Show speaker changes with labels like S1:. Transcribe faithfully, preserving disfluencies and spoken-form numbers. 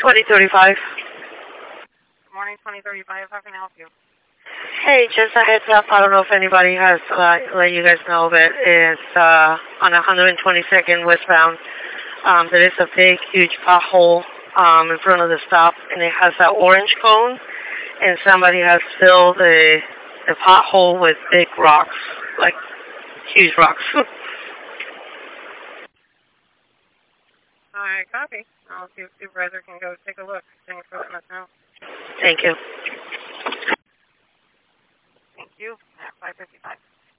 S1: twenty thirty-five.
S2: Good morning, twenty thirty-five. How can I help you?
S1: Hey, just a heads up. I don't know if anybody has uh, let you guys know that it's uh, on one twenty-second westbound. Um, there is a big, huge pothole um, in front of the stop, and it has that orange cone, and somebody has filled the, the pothole with big rocks, like huge rocks.
S2: All right, copy. I'll see if Supervisor can go take a look. Thanks for letting us know.
S1: Thank you.
S2: Thank you. At five fifty-five.